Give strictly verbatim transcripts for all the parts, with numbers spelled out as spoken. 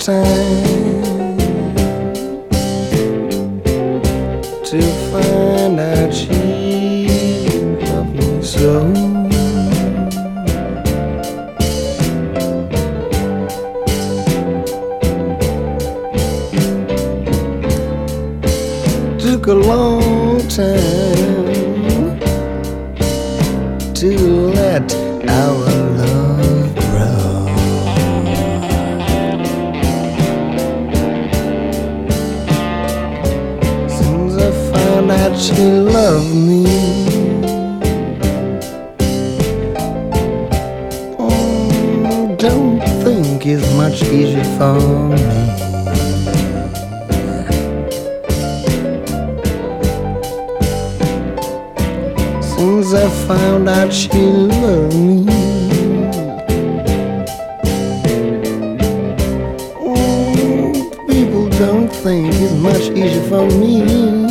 time to find out she loved me so. Took a long time to let our love grow. Since I found out she loved me, oh, don't think it's much easier for me. Since I found out she loved me, oh, people don't think it's much easier for me.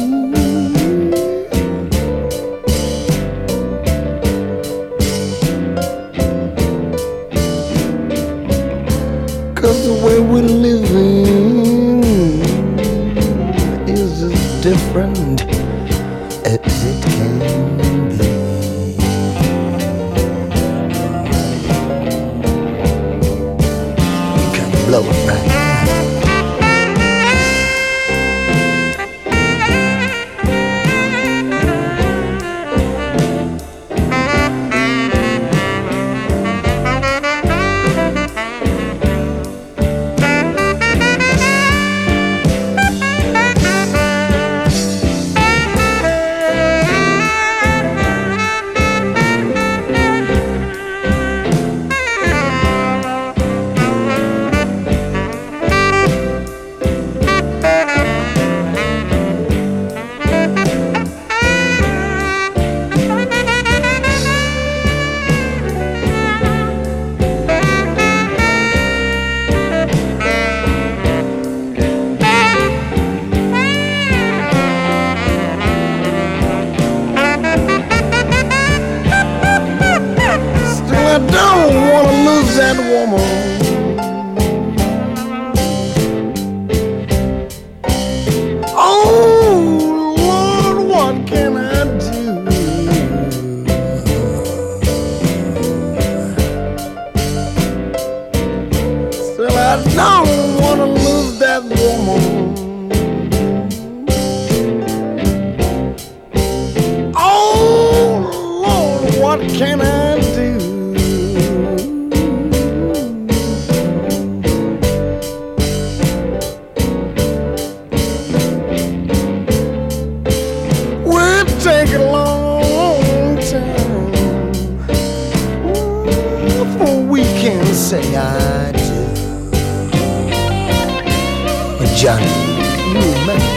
Cause the way we're living is as different as it can be. Blow it right now. I don't wanna lose that woman. Oh Lord, what can I do? Still, I don't wanna lose that woman. Oh Lord, what can I do? Take a long time before we can say I do. But Johnny, you remember